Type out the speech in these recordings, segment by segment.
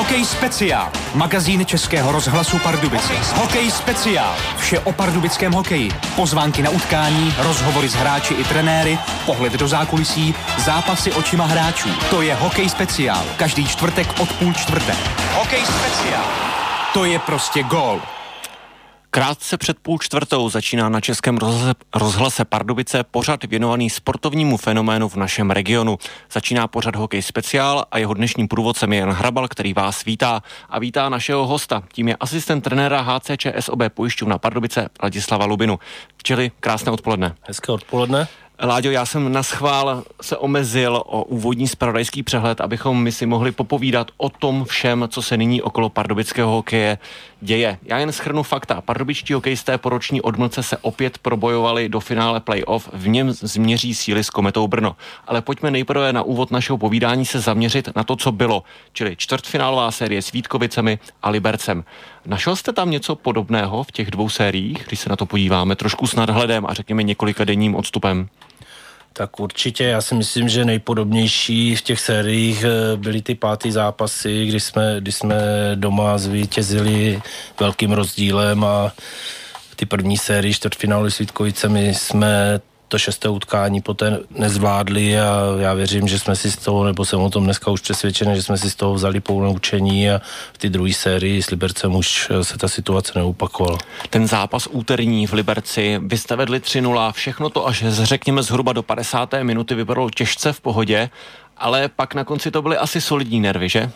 Hokej speciál. Magazín Českého rozhlasu Pardubice. Hokej speciál. Vše o pardubickém hokeji. Pozvánky na utkání, rozhovory s hráči i trenéry, pohled do zákulisí, zápasy očima hráčů. To je Hokej speciál. Každý čtvrtek od 3:30. Hokej speciál. To je prostě gól. Krátce před 3:30 začíná na Českém rozhlase Pardubice pořad věnovaný sportovnímu fenoménu v našem regionu. Začíná pořad Hokej speciál a jeho dnešním průvodcem je Jan Hrabal, který vás vítá a vítá našeho hosta. Tím je asistent trenéra HCČSOB Pojišťovna Pardubice Ladislava Lubinu. Čili krásné odpoledne. Hezké odpoledne. Láďo, já jsem naschvál se omezil o úvodní zpravodajský přehled, abychom my si mohli popovídat o tom všem, co se nyní okolo pardubického hokeje děje. Já jen shrnu fakta. Pardubičtí hokejisté po roční odmlce se opět probojovali do finále playoff, v něm změří síly s Kometou Brno. Ale pojďme nejprve na úvod našeho povídání se zaměřit na to, co bylo, čili čtvrtfinálová série s Vítkovicemi a Libercem. Našel jste tam něco podobného v těch dvou sériích, když se na to podíváme trošku s nadhledem a řekněme několika denním odstupem? Tak určitě, já si myslím, že nejpodobnější v těch sériích byly ty pátý zápasy, kdy jsme doma zvítězili velkým rozdílem a ty první sérii čtvrtfinálu s Vítkovicemi jsme to 6. utkání poté nezvládli a já věřím, že jsme si z toho, nebo jsem o tom dneska už přesvědčený, že jsme si z toho vzali poučení a v té druhé sérii s Libercem už se ta situace neopakovala. Ten zápas úterní v Liberci, vy jste vedli 3:0, všechno to až řekněme zhruba do 50. minuty vypadalo těžce v pohodě, ale pak na konci to byly asi solidní nervy, že?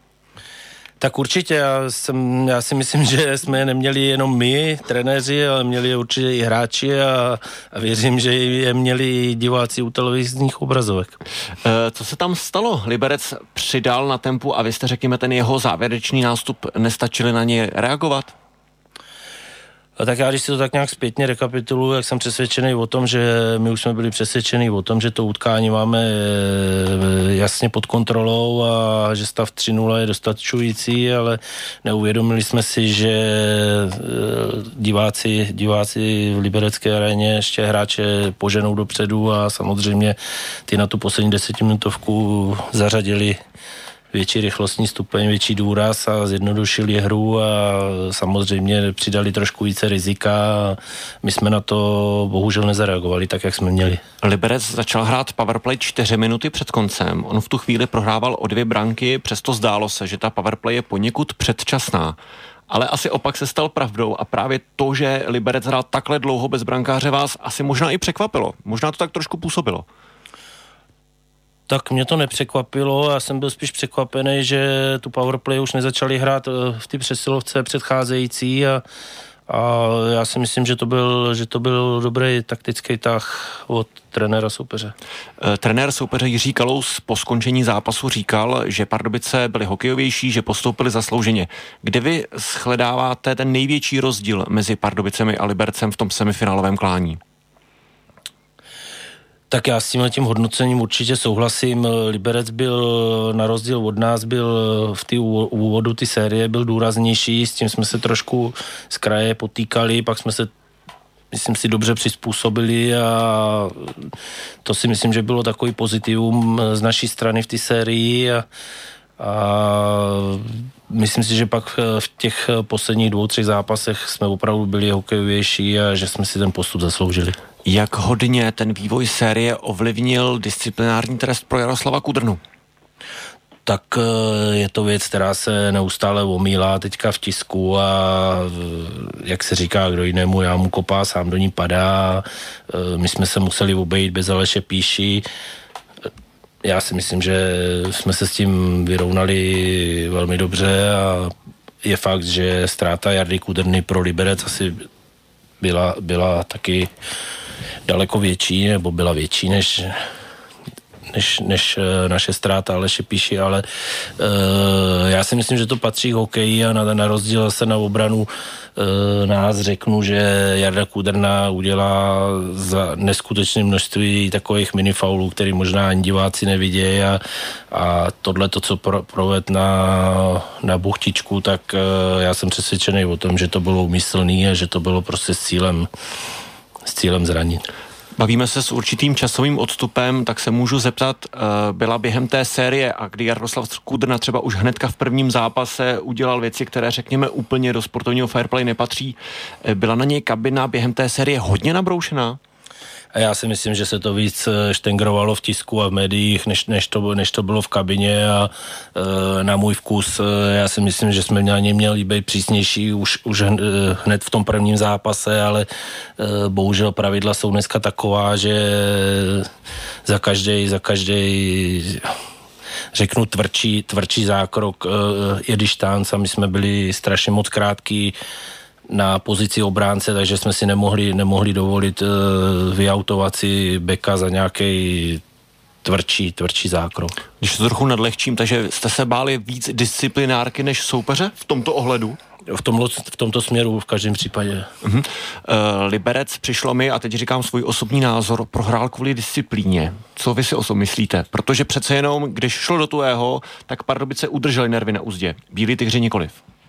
Tak určitě, já si myslím, že jsme je neměli jenom my, trenéři, ale měli je určitě i hráči a věřím, že je měli i diváci u televizních obrazovek. Co se tam stalo? Liberec přidal na tempu a vy jste, řekněme, ten jeho závěrečný nástup nestačili na něj reagovat? A tak já, když si to tak nějak zpětně rekapituluji, jak jsem přesvědčený o tom, že my už jsme byli přesvědčený o tom, že to utkání máme jasně pod kontrolou a že stav 3:0 je dostačující, ale neuvědomili jsme si, že diváci v liberecké aréně ještě hráče poženou dopředu a samozřejmě ty na tu poslední 10minutovku zařadili větší rychlostní stupeň, větší důraz a zjednodušili hru a samozřejmě přidali trošku více rizika a my jsme na to bohužel nezareagovali tak, jak jsme měli. Liberec začal hrát powerplay 4 minuty před koncem. On v tu chvíli prohrával o 2 branky, přesto zdálo se, že ta powerplay je poněkud předčasná. Ale asi opak se stal pravdou a právě to, že Liberec hrál takhle dlouho bez brankáře, vás asi možná i překvapilo. Možná to tak trošku působilo. Tak mě to nepřekvapilo, já jsem byl spíš překvapený, že tu powerplay už nezačali hrát v té přesilovce předcházející a já si myslím, že to byl dobrý taktický tah od trenéra soupeře. Trenér soupeře Jiří Kalous po skončení zápasu říkal, že Pardubice byly hokejovější, že postoupili zaslouženě. Kde vy shledáváte ten největší rozdíl mezi Pardubicemi a Libercem v tom semifinálovém klání? Tak já s tím hodnocením určitě souhlasím. Liberec byl na rozdíl od nás, byl v té úvodu ty série, byl důraznější, s tím jsme se trošku z kraje potýkali, pak jsme se, myslím si, dobře přizpůsobili a to si myslím, že bylo takový pozitivum z naší strany v té sérii a myslím si, že pak v těch posledních 2-3 zápasech jsme opravdu byli hokejovější a že jsme si ten postup zasloužili. Jak hodně ten vývoj série ovlivnil disciplinární trest pro Jaroslava Kudrnu? Tak je to věc, která se neustále omílá teďka v tisku a jak se říká, kdo jinému jámu kopá, sám do ní padá. My jsme se museli obejít bez Aleše Píši. Já si myslím, že jsme se s tím vyrovnali velmi dobře a je fakt, že ztráta Jardy Kudrny pro Liberec asi byla taky daleko větší, nebo byla větší než naše ztráta Aleše Píši, ale já si myslím, že to patří k hokeji a na rozdíl se na obranu nás řeknu, že Jarda Kudrna udělá za neskutečné množství takových minifaulů, který možná ani diváci nevidějí a tohle to, co proved na buchtičku, tak já jsem přesvědčený o tom, že to bylo úmyslný a že to bylo prostě s cílem zranit. Bavíme se s určitým časovým odstupem, tak se můžu zeptat, byla během té série, a kdy Jaroslav Kudrna třeba už hnedka v prvním zápase udělal věci, které řekněme úplně do sportovního fair play nepatří, byla na něj kabina během té série hodně nabroušená? A já si myslím, že se to víc štengrovalo v tisku a v médiích, než to bylo v kabině a na můj vkus, já si myslím, že jsme na něj měli být přísnější už hned v tom prvním zápase, ale bohužel pravidla jsou dneska taková, že za každý řeknu tvrdší zákrok je distanc a my jsme byli strašně moc krátký na pozici obránce, takže jsme si nemohli dovolit vyautovat si beka za nějaký tvrdší zákrok. Když to trochu nadlehčím, takže jste se báli víc disciplinárky než soupeře v tomto ohledu? V tomto směru v každém případě. Liberec, přišlo mi, a teď říkám svůj osobní názor, prohrál kvůli disciplíně. Co vy si o tom myslíte? Protože přece jenom, když šlo do tuhého, tak Pardubice udrželi nervy na uzdě. Bílí tygři nikoliv.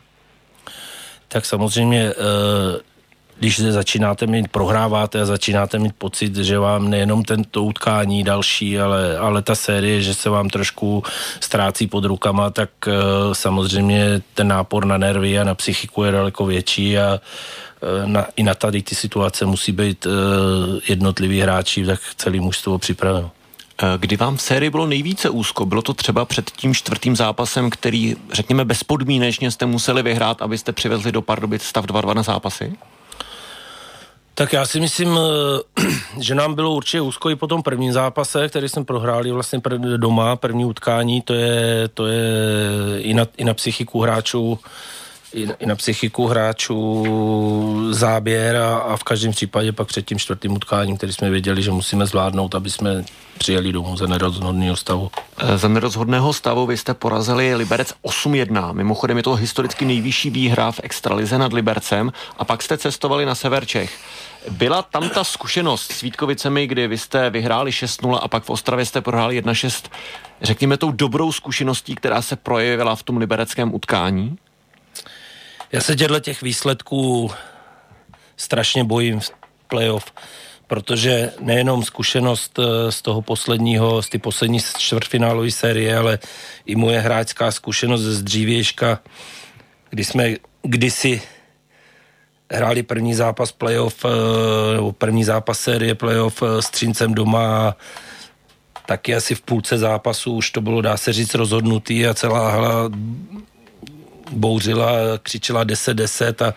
Tak samozřejmě, když začínáte prohráváte a začínáte mít pocit, že vám nejenom tento utkání další, ale ta série, že se vám trošku ztrácí pod rukama, tak samozřejmě ten nápor na nervy a na psychiku je daleko větší a i na tady ty situace musí být jednotliví hráči, tak celý mužstvo připraveno. Kdy vám v sérii bylo nejvíce úzko? Bylo to třeba před tím 4. zápasem, který, řekněme, bezpodmínečně jste museli vyhrát, abyste přivezli do Pardubic stav 2-2 na zápasy? Tak já si myslím, že nám bylo určitě úzko i po tom prvním zápase, který jsme prohráli vlastně doma, první utkání, to je i na psychiku hráčů, i na psychiku hráčů záběr a v každém případě pak před tím 4. utkáním, který jsme věděli, že musíme zvládnout, aby jsme přijeli domů za nerozhodného stavu. Za nerozhodného stavu vy jste porazili Liberec 8-1. Mimochodem je to historicky nejvyšší výhra v extralize nad Libercem a pak jste cestovali na sever Čech. Byla tam ta zkušenost s Vítkovicemi, kdy vy jste vyhráli 6-0 a pak v Ostravě jste prohráli 1-6, řekněme tou dobrou zkušeností, která se projevila v tom libereckém utkání? Já se těch výsledků strašně bojím v playoff, protože nejenom zkušenost z té poslední čtvrtfinálové série, ale i moje hráčská zkušenost z dřívějška, kdy jsme kdysi hráli první zápas playoff, nebo první zápas série playoff s Třincem doma a taky asi v půlce zápasu už to bylo, dá se říct, rozhodnutý a celá hala bouřila, křičela 10-10 a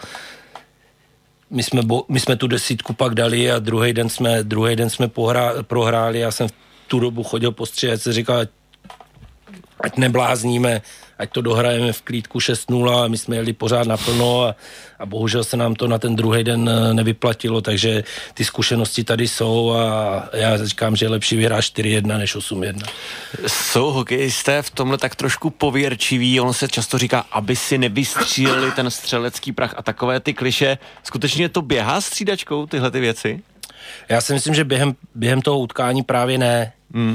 my jsme tu 10 pak dali a druhý den jsme prohráli. Já jsem v tu dobu chodil po střídačce, říkal, ať neblázníme, ať to dohrajeme v klídku 6-0 a my jsme jeli pořád naplno a bohužel se nám to na ten druhý den nevyplatilo, takže ty zkušenosti tady jsou a já říkám, že je lepší vyhrát 4-1 než 8-1. Jsou hokejisté v tomhle tak trošku pověrčiví, ono se často říká, aby si nevystříleli ten střelecký prach a takové ty kliše. Skutečně to běhá střídačkou, tyhle ty věci? Já si myslím, že během toho utkání právě ne.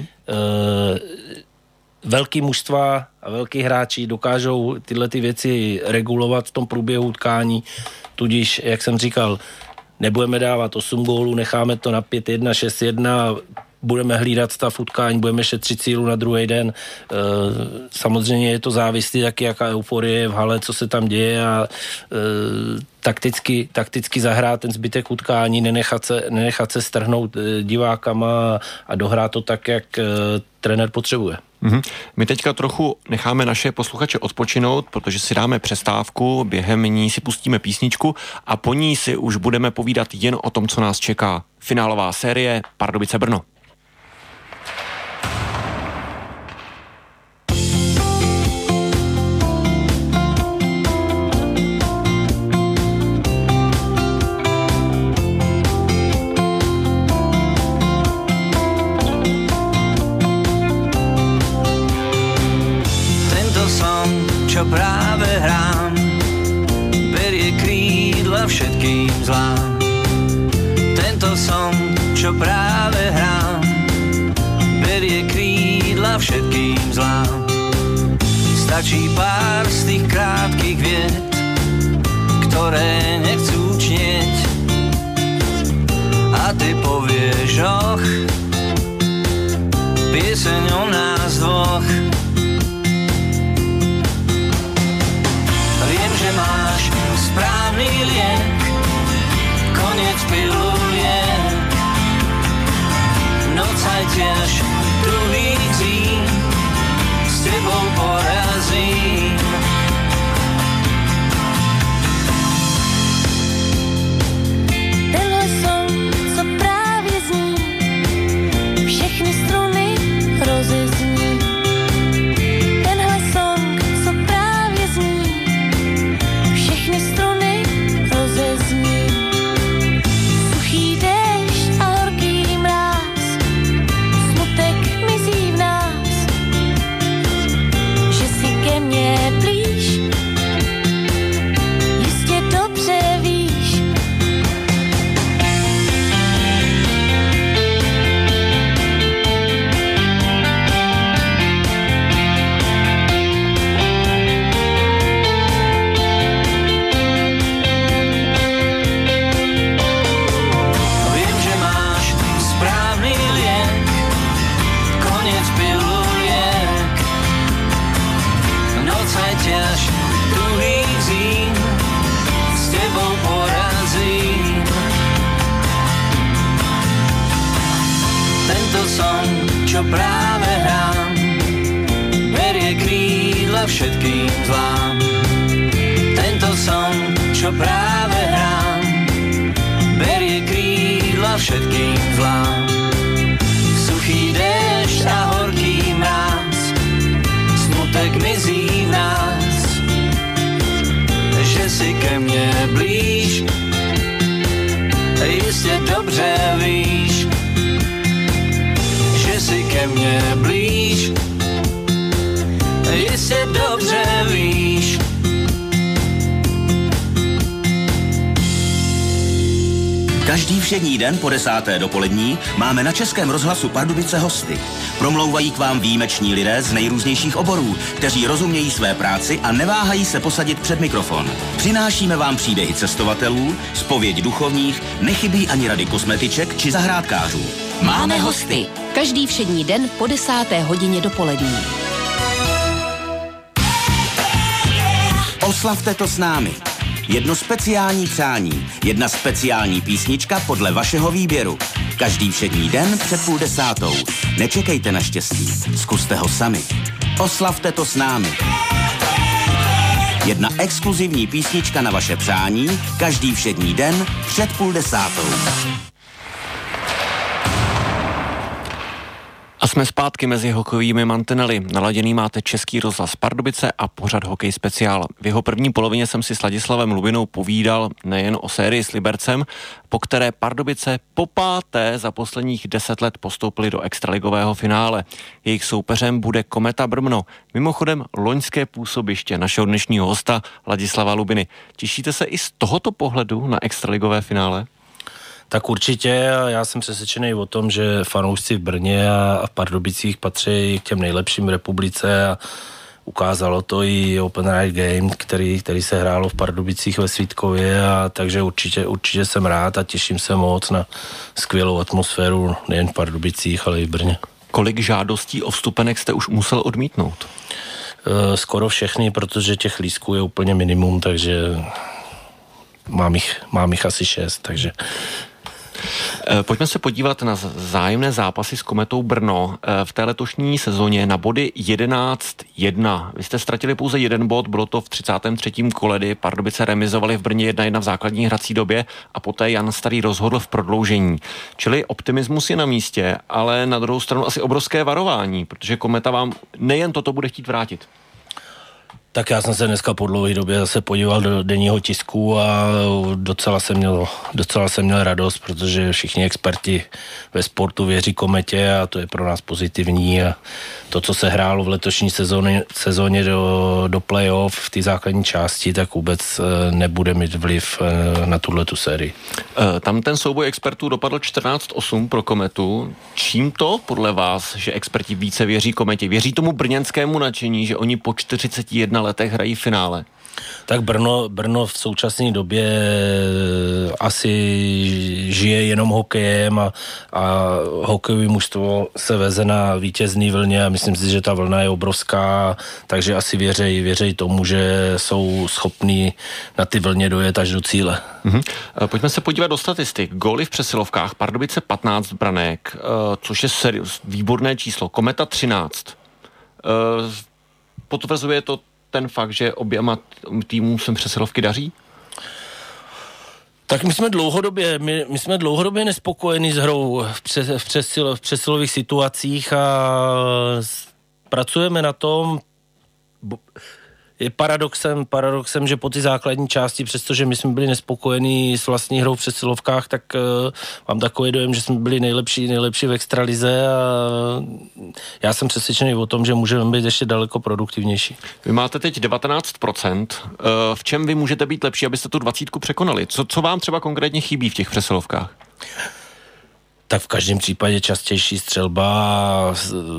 Velký mužstva a velký hráči dokážou tyhle ty věci regulovat v tom průběhu utkání, tudíž, jak jsem říkal, nebudeme dávat 8 gólů, necháme to na 5-1, 6-1, budeme hlídat stav utkání, budeme šetřit sílu na druhý den. Samozřejmě je to závislý taky, jaká euforie je v hale, co se tam děje a takticky zahrát ten zbytek utkání, nenechat se strhnout divákama a dohrát to tak, jak trenér potřebuje. My teďka trochu necháme naše posluchače odpočinout, protože si dáme přestávku, během ní si pustíme písničku a po ní si už budeme povídat jen o tom, co nás čeká. Finálová série Pardubice Brno. Čo práve hrám, berie krídla všetkým zlám. Tento som, čo práve hrám, berie krídla všetkým zlám. Stačí pár z tých krátkých viet, ktoré nechcú čnieť, a ty povieš, žoch, pieseň o nás dvoch. Viem, že máš správny liek, koniec piluliek. Noc aj tiež druhý zím, s tebou porazím. Tenhle song, co právě zní, všechny struny rozezní. Tenhle song, co právě zní, všechny struny rozezní. Suchý déšť a horký mráz, smutek mizí v nás, že si ke mně blíž, jistě dobře víš. Viem, že máš správny liek, koniec piluliek. Noc aj tiež druhý zím, s tebou porazím. Tento song, čo práve hrám, berie krídla všetkým zlám. Tento song, čo práve hrám, berie krídla všetkým zlám. Suchý déšť a horký mráz, smutek mizí v nás, že si ke mne blíž, jistě dobře víš, že si ke mne blíž, jistě dobře víš. Každý všední den po 10. dopolední máme na Českém rozhlasu Pardubice hosty. Promlouvají k vám výjimeční lidé z nejrůznějších oborů, kteří rozumějí své práci a neváhají se posadit před mikrofon. Přinášíme vám příběhy cestovatelů, zpověď duchovních, nechybí ani rady kosmetiček či zahrádkářů. Máme hosty. Každý všední den po 10. hodině dopolední. Oslavte to s námi. Jedno speciální přání, jedna speciální písnička podle vašeho výběru. Každý všední den před 9:30. Nečekejte na štěstí, zkuste ho sami. Oslavte to s námi. Jedna exkluzivní písnička na vaše přání, každý všední den před 9:30. A jsme zpátky mezi hokejovými mantinely. Naladěný máte Český rozhlas Pardubice a pořad Hokej speciál. V jeho první polovině jsem si s Ladislavem Lubinou povídal nejen o sérii s Libercem, po které Pardubice popáté za posledních 10 let postoupili do extraligového finále. Jejich soupeřem bude Kometa Brno. Mimochodem loňské působiště našeho dnešního hosta Ladislava Lubiny. Těšíte se i z tohoto pohledu na extraligové finále? Tak určitě, já jsem přesvědčený o tom, že fanoušci v Brně a v Pardubicích patří k těm nejlepším v republice a ukázalo to i Open Right Game, který se hrálo v Pardubicích ve Svítkově, a takže určitě jsem rád a těším se moc na skvělou atmosféru nejen v Pardubicích, ale i v Brně. Kolik žádostí o vstupenek jste už musel odmítnout? Skoro všechny, protože těch lístků je úplně minimum, takže mám jich asi 6, takže... Pojďme se podívat na vzájemné zápasy s Kometou Brno. V té letošní sezóně na body 11-1. Vy jste ztratili pouze 1 bod, bylo to v 33. kole, kdy Pardubice remizovali v Brně 1-1 v základní hrací době a poté Jan Starý rozhodl v prodloužení. Čili optimismus je na místě, ale na druhou stranu asi obrovské varování, protože Kometa vám nejen toto bude chtít vrátit. Tak já jsem se dneska po dlouhé době zase podíval do denního tisku a docela jsem měl radost, protože všichni experti ve sportu věří Kometě a to je pro nás pozitivní, a to, co se hrálo v letošní sezóně do playoff v té základní části, tak vůbec nebude mít vliv na tuhletu sérii. Tam ten souboj expertů dopadl 14-8 pro Kometu. Čím to podle vás, že experti více věří Kometě? Věří tomu brněnskému nadšení, že oni po 41 letech hrají finále? Tak Brno v současné době asi žije jenom hokejem a hokejové mužstvo se veze na vítězný vlně a myslím si, že ta vlna je obrovská, takže asi věřej tomu, že jsou schopní na ty vlně dojet až do cíle. Pojďme se podívat do statistik. Góly v přesilovkách, Pardubice 15 branek, což je výborné číslo. Kometa 13. Potvrzuje to ten fakt, že oběma týmům se přesilovky daří? Tak my jsme dlouhodobě nespokojení s hrou v přesilových situacích a pracujeme na tom. Je paradoxem, že po ty základní části, přestože my jsme byli nespokojení s vlastní hrou v přesilovkách, tak mám takový dojem, že jsme byli nejlepší v extralize a já jsem přesvědčený o tom, že můžeme být ještě daleko produktivnější. Vy máte teď 19%. V čem vy můžete být lepší, abyste tu 20 překonali? Co vám třeba konkrétně chybí v těch přesilovkách? Tak v každém případě častější střelba,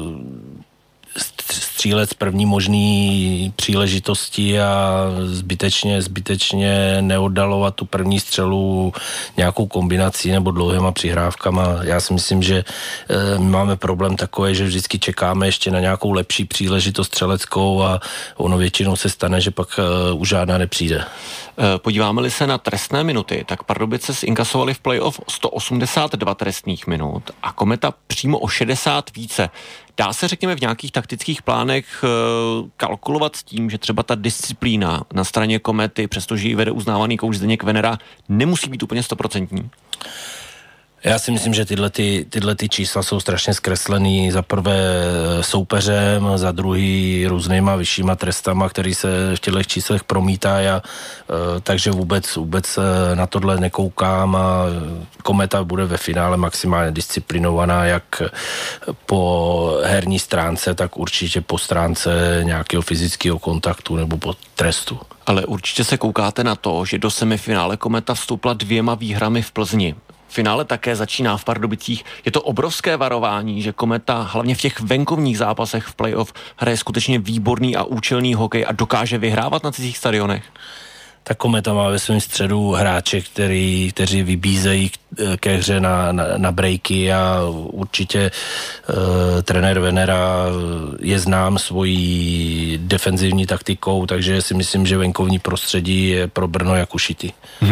střílet z první možný příležitosti a zbytečně neoddalovat tu první střelu nějakou kombinací nebo dlouhýma přihrávkama. Já si myslím, že máme problém takový, že vždycky čekáme ještě na nějakou lepší příležitost střeleckou a ono většinou se stane, že pak už žádná nepřijde. Podíváme-li se na trestné minuty, tak Pardubice zinkasovali v playoff 182 trestných minut a Kometa přímo o 60 více. Dá se, řekněme, v nějakých taktických plánech kalkulovat s tím, že třeba ta disciplína na straně Komety, přestože ji vede uznávaný kouč Zdeněk Venera, nemusí být úplně 100%? Já si myslím, že tyhle čísla jsou strašně zkreslený za prvé soupeřem, za druhý různýma vyššíma trestama, který se v těchto číslech promítají a takže vůbec na tohle nekoukám a Kometa bude ve finále maximálně disciplinovaná jak po herní stránce, tak určitě po stránce nějakého fyzického kontaktu nebo po trestu. Ale určitě se koukáte na to, že do semifinále Kometa vstoupila 2 výhrami v Plzni. Finále také začíná v Pardubicích. Je to obrovské varování, že Kometa hlavně v těch venkovních zápasech v playoff hraje skutečně výborný a účelný hokej a dokáže vyhrávat na cizích stadionech. Tak Kometa má ve svém středu hráče, kteří vybízejí ke hře na breaky a určitě trenér Venera je znám svojí defenzivní taktikou, takže si myslím, že venkovní prostředí je pro Brno jak ušitý.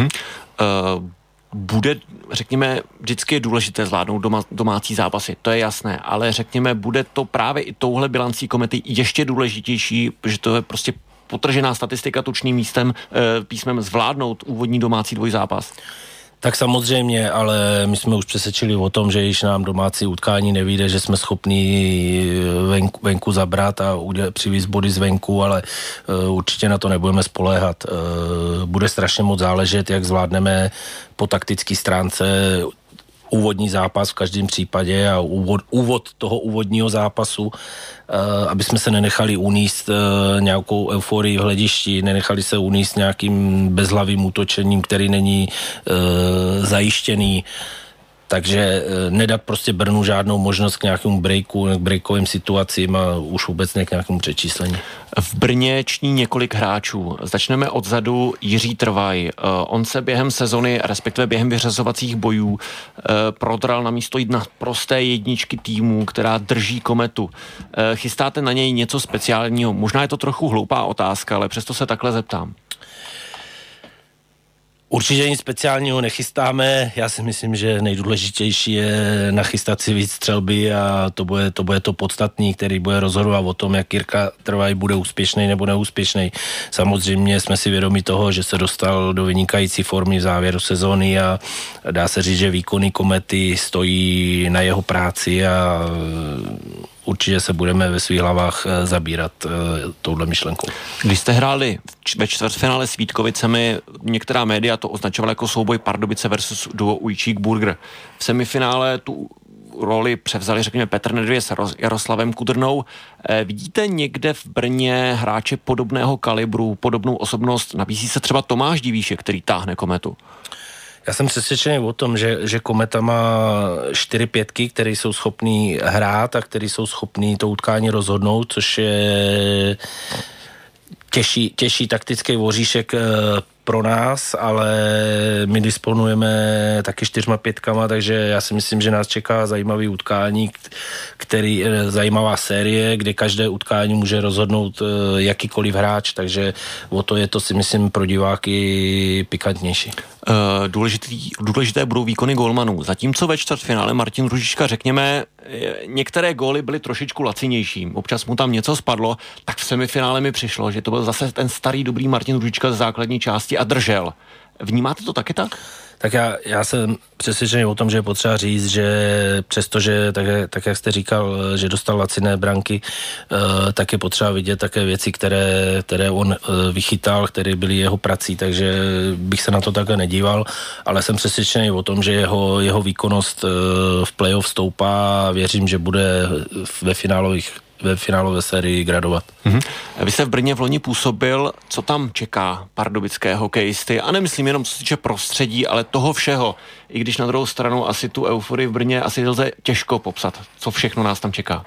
Bude, řekněme, vždycky je důležité zvládnout domácí zápasy, to je jasné, ale řekněme, bude to právě i touhle bilancí Komety ještě důležitější, protože to je prostě potržená statistika tučným písmem zvládnout úvodní domácí dvojzápas. Tak samozřejmě, ale my jsme už přesvědčili o tom, že když nám domácí utkání nevyjde, že jsme schopni venku zabrat a přivízt body zvenku, ale určitě na to nebudeme spoléhat. Bude strašně moc záležet, jak zvládneme po taktické stránce úvodní zápas v každém případě a úvod toho úvodního zápasu, aby jsme se nenechali uníst nějakou euforii v hledišti, nenechali se uníst nějakým bezhlavým útočením, který není zajištěný. Takže nedat prostě Brnu žádnou možnost k nějakému breaku, k breakovým situacím a už vůbec ne k nějakému přečíslení. V Brně ční několik hráčů. Začneme odzadu. Jiří Trvaj. On se během sezony, respektive během vyřazovacích bojů, prodral na místo prosté jedničky týmu, která drží Kometu. Chystáte na něj něco speciálního? Možná je to trochu hloupá otázka, ale přesto se takhle zeptám. Určitě nic speciálního nechystáme. Já si myslím, že nejdůležitější je nachystat si víc střelby a to bude to podstatný, který bude rozhodovat o tom, jak Jirka Trvaj bude úspěšný nebo neúspěšný. Samozřejmě jsme si vědomi toho, že se dostal do vynikající formy v závěru sezóny a dá se říct, že výkony Komety stojí na jeho práci a určitě se budeme ve svých hlavách zabírat touhle myšlenkou. Když jste hráli ve čtvrtfinále s Vítkovicemi, některá média to označovala jako souboj Pardubice versus duo Ujčík-Burger. V semifinále tu roli převzali, řekněme, Petr Nedvěd s Jaroslavem Kudrnou. Vidíte někde v Brně hráče podobného kalibru, podobnou osobnost? Nabízí se třeba Tomáš Divíšek, který táhne Kometu? Já jsem přesvědčený o tom, že Kometa má 4-5, které jsou schopný hrát a které jsou schopný to utkání rozhodnout, což je těžší taktický voříšek pro nás, ale my disponujeme taky 4-5, takže já si myslím, že nás čeká zajímavý utkání, zajímavá série, kde každé utkání může rozhodnout jakýkoliv hráč, takže o to je to, si myslím, pro diváky pikantnější. Důležité budou výkony gólmanů. Zatímco ve čtvrtfinále Martin Růžička, řekněme, některé góly byly trošičku lacinější. Občas mu tam něco spadlo, tak v semifinále mi přišlo, že to byl zase ten starý dobrý Martin Růžička z základní části a držel. Vnímáte to taky tak? Tak já jsem přesvědčený o tom, že je potřeba říct, že přestože, tak jak jste říkal, že dostal laciné branky, tak je potřeba vidět také věci, které on vychytal, které byly jeho prací, takže bych se na to takhle nedíval, ale jsem přesvědčený o tom, že jeho výkonnost v playoff stoupá a věřím, že bude ve finálové sérii gradovat. Vy jste v Brně v loni působil, co tam čeká pardubické hokejisty, a nemyslím jenom co se týče prostředí, ale toho všeho, i když na druhou stranu asi tu euforii v Brně asi lze těžko popsat, co všechno nás tam čeká.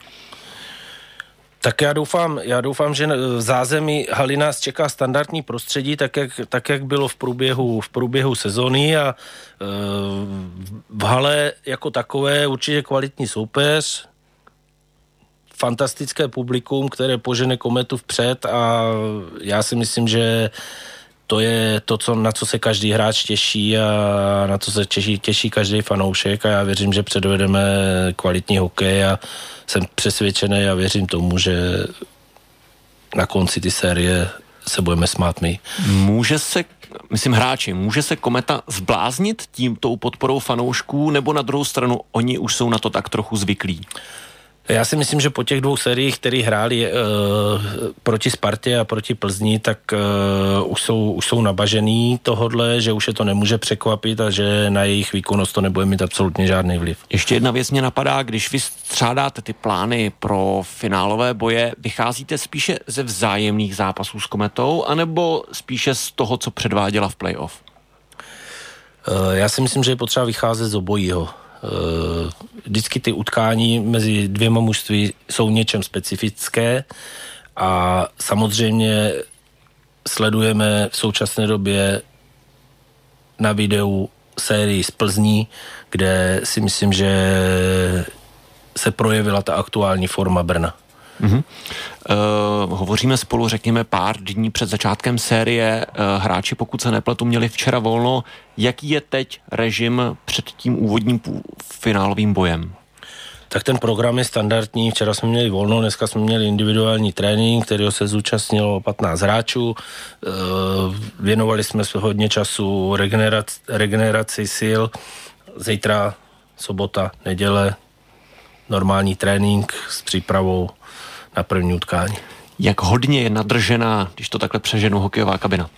Tak já doufám, že v zázemí haly nás čeká standardní prostředí, tak jak bylo v průběhu sezóny, a v hale jako takové určitě kvalitní soupeř, fantastické publikum, které požene Kometu vpřed, a já si myslím, že to je to, na co se každý hráč těší a na co se těší každý fanoušek, a já věřím, že předvedeme kvalitní hokej a jsem přesvědčený a věřím tomu, že na konci ty série se budeme smát my. Může se Kometa zbláznit tou podporou fanoušků, nebo na druhou stranu oni už jsou na to tak trochu zvyklí? Já si myslím, že po těch 2 sériích, které hráli proti Spartě a proti Plzni, tak už jsou nabažený tohodle, že už je to nemůže překvapit a že na jejich výkonnost to nebude mít absolutně žádný vliv. Ještě jedna věc mě napadá, když vy střádáte ty plány pro finálové boje, vycházíte spíše ze vzájemných zápasů s Kometou, anebo spíše z toho, co předváděla v playoff? Já si myslím, že je potřeba vycházet z obojího. Vždycky ty utkání mezi 2 mužství jsou něčem specifické a samozřejmě sledujeme v současné době na videu sérii z Plzní, kde si myslím, že se projevila ta aktuální forma Brna. Hovoříme spolu, řekněme, pár dní před začátkem série. Hráči, pokud se nepletu, měli včera volno. Jaký je teď režim před tím úvodním finálovým bojem? Tak ten program je standardní. Včera jsme měli volno, dneska jsme měli individuální trénink, kterého se zúčastnilo 15 hráčů. Věnovali jsme se hodně času regeneraci sil. Zítra, sobota, neděle, normální trénink s přípravou na první utkání. Jak hodně je nadržená, když to takhle přeženu, hokejová kabina?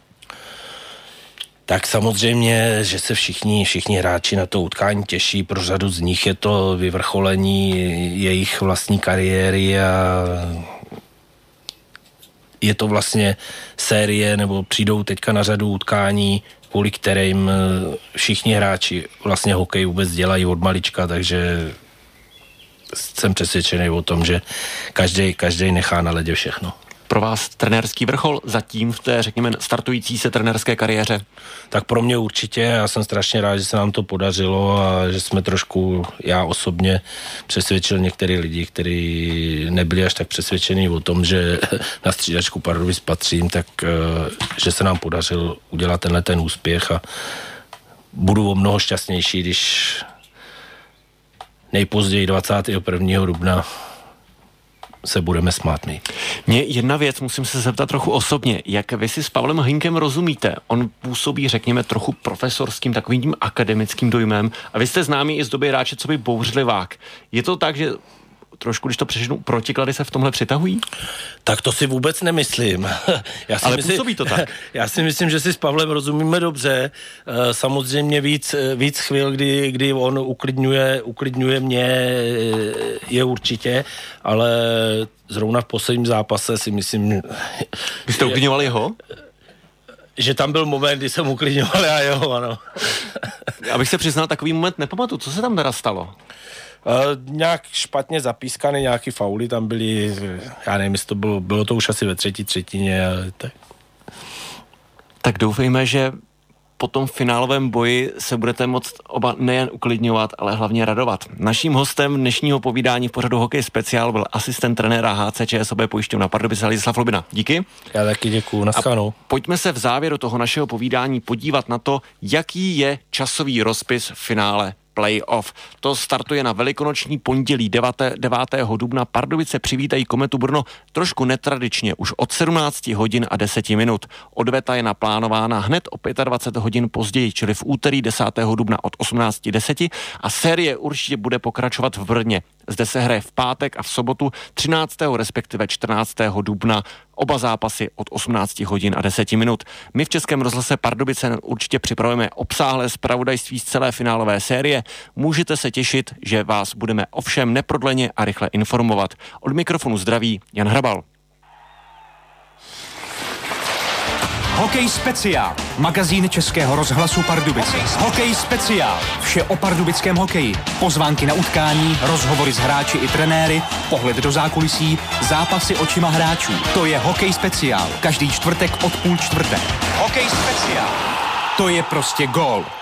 Tak samozřejmě, že se všichni hráči na to utkání těší. Pro řadu z nich je to vyvrcholení jejich vlastní kariéry a je to vlastně série, nebo přijdou teďka na řadu utkání, kvůli kterým všichni hráči vlastně hokej vůbec dělají od malička, takže jsem přesvědčený o tom, že každý nechá na ledě všechno. Pro vás trenérský vrchol zatím v té, řekněme, startující se trenérské kariéře? Tak pro mě určitě. Já jsem strašně rád, že se nám to podařilo a že jsme trošku, já osobně, přesvědčil některý lidi, kteří nebyli až tak přesvědčení o tom, že na střídačku Pardubic patřím, tak že se nám podařil udělat ten úspěch a budu o mnoho šťastnější, když nejpozději 21. dubna se budeme smát my. Mě jedna věc, musím se zeptat trochu osobně. Jak vy si s Pavlem Hynkem rozumíte? On působí, řekněme, trochu profesorským, takovým tím akademickým dojmem a vy jste známý i z doby hráče, co by bouřlivák. Je to tak, že trošku, když to přeženu, protiklady se v tomhle přitahují? Tak to si vůbec nemyslím. Ale působí to tak. Já si myslím, že si s Pavlem rozumíme dobře. Samozřejmě víc chvil, kdy on uklidňuje mě, je určitě, ale zrovna v posledním zápase si myslím... Vy jste uklidňovali jeho? Že tam byl moment, kdy jsem uklidňoval já jeho, ano. Abych se přiznal, takový moment nepamatuju. Co se tam teda stalo? Nějak špatně zapískané, nějaký fauly tam byly, já nevím, jestli to bylo to už asi ve třetí třetině, ale tak doufejme, že po tom finálovém boji se budete moct oba nejen uklidňovat, ale hlavně radovat. Naším hostem dnešního povídání v pořadu Hokej speciál byl asistent trenéra HC ČSOB Pojišťovna Pardubice Ladislav Lubina. Díky. Já taky děkuju, naschledanou. Pojďme se v závěru toho našeho povídání podívat na to, jaký je časový rozpis finále playoff. To startuje na velikonoční pondělí 9. dubna. Pardubice přivítají Kometu Brno trošku netradičně, už od 17 hodin a 10 minut. Odveta je naplánována hned o 25 hodin později, čili v úterý 10. dubna od 18:10 a série určitě bude pokračovat v Brně. Zde se hraje v pátek a v sobotu 13. respektive 14. dubna. Oba zápasy od 18 hodin a 10 minut. My v Českém rozhlase Pardubice určitě připravujeme obsáhlé zpravodajství z celé finálové série. Můžete se těšit, že vás budeme ovšem neprodleně a rychle informovat. Od mikrofonu zdraví Jan Hrabal. Hokej speciál. Magazín Českého rozhlasu Pardubice. Hokej speciál. Vše o pardubickém hokeji. Pozvánky na utkání, rozhovory s hráči i trenéry, pohled do zákulisí, zápasy očima hráčů. To je Hokej speciál. Každý čtvrtek od 15:30. Hokej speciál. To je prostě gól.